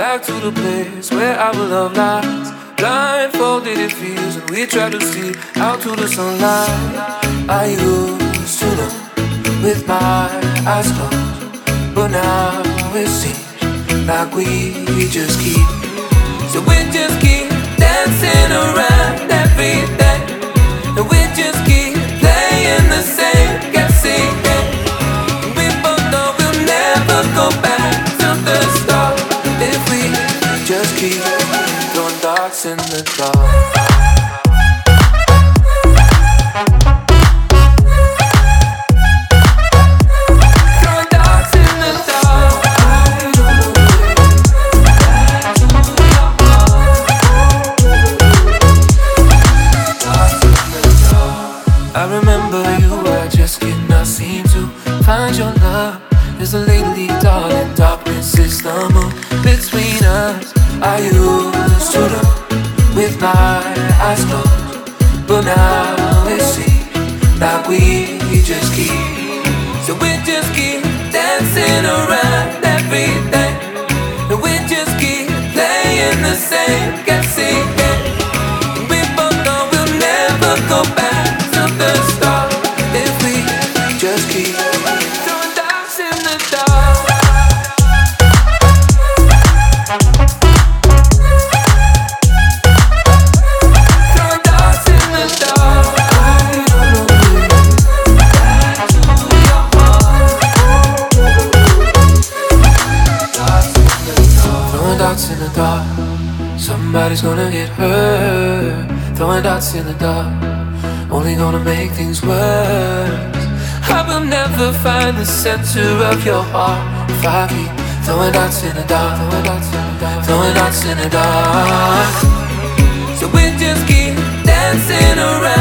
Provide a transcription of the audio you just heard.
back to the place where our love lies. Blindfolded it feels, and we try to see out to the sunlight. I used to look with my eyes closed, but now it seems like we just keep. So we just keep dancing around every day, and we just keep playing the same guessing game. We both know we'll never go back to the start if we just keep throwing darts in the dark. I remember you were just kidding, I seem to find your love. There's a lately, darling, darkness is the moon between us. I used to look with my eyes closed, but now it seems like we just keep. So we just keep dancing around every day, and we just keep playing the same guessing game. We both know we'll never go back the start if we just keep throwing darts in the dark. Throwing darts in the dark. Back to your heart. Throwing darts in the dark. Somebody's gonna get hurt. Throwing darts in the dark, only gonna make things worse. I will never find the center of your heart if I keep throwing darts in the dark, throwing darts in the dark, throwing darts in the dark. So we just keep dancing around.